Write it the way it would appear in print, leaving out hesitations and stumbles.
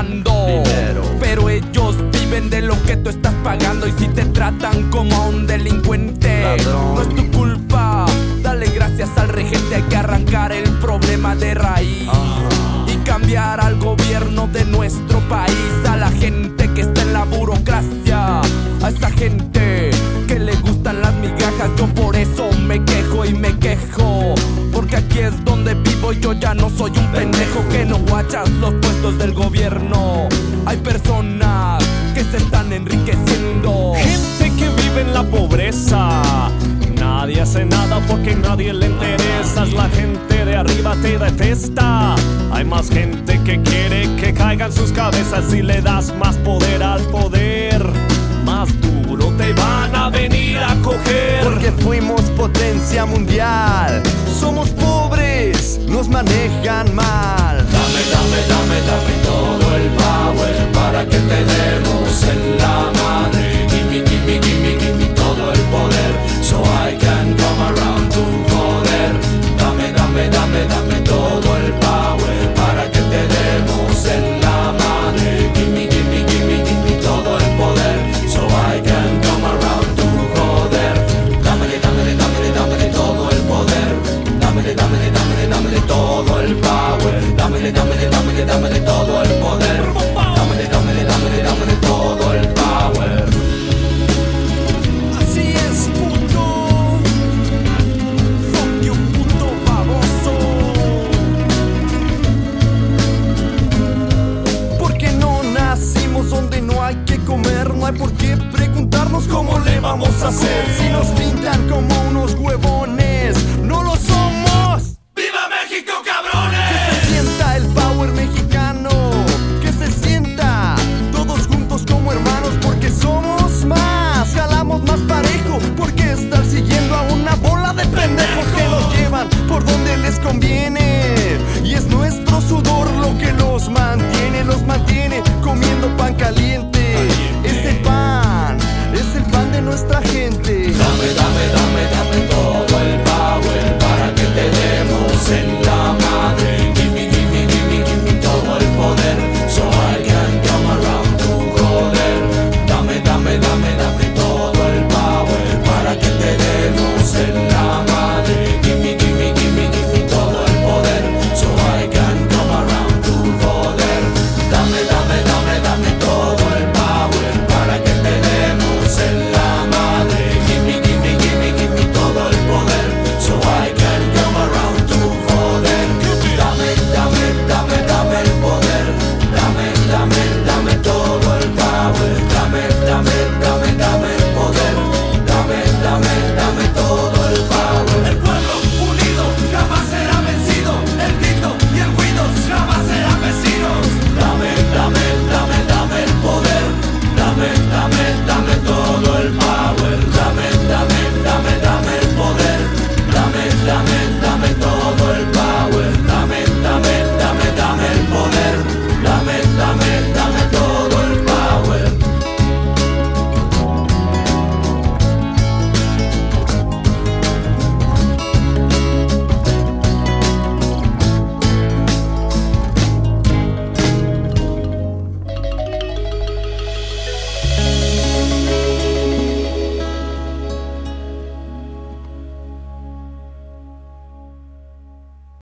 ganando dinero. Pero ellos viven de lo que tú estás pagando. Y si te tratan como a un delincuente, ladrón, no es tu culpa. Dale gracias al regente. Hay que arrancar el problema de raíz y cambiar al gobierno de nuestro país. A la gente que está en la burocracia, a esa gente que le gustan las migajas. Yo por eso me quejo y me quejo, porque aquí es donde vivo y yo ya no soy un pendejo que no guachas los puestos del gobierno. Hay personas que se están enriqueciendo, gente que vive en la pobreza. Nadie hace nada porque nadie le interesa. La gente de arriba te detesta. Hay más gente que quiere que caigan sus cabezas. Si le das más poder al poder, más duro te van a venir a coger. porque fuimos potencia mundial. Somos pobres, nos manejan mal. Dame, dame, dame, dame todo el power para que te demos en la madre. Gimme, gimme, gimme, gimme todo el poder, so I can come around to joder. Dame, dame, dame, dame todo el power para que te demos en la madre. Gimme, gimme, gimme, gimme todo el poder, so I can come around to joder. Dámele, dámele, dámele, dámele todo el poder. Dámele, dámele, dámele, dámele todo el power. Dámele, dámele, dámele, dámele todo el poder. Dámele, dámele, dámele, dámele todo el power. así es, puto. Fuck you, puto baboso. Porque no nacimos donde no hay que comer. No hay por qué preguntarnos cómo le vamos a hacer. Si nos pintan como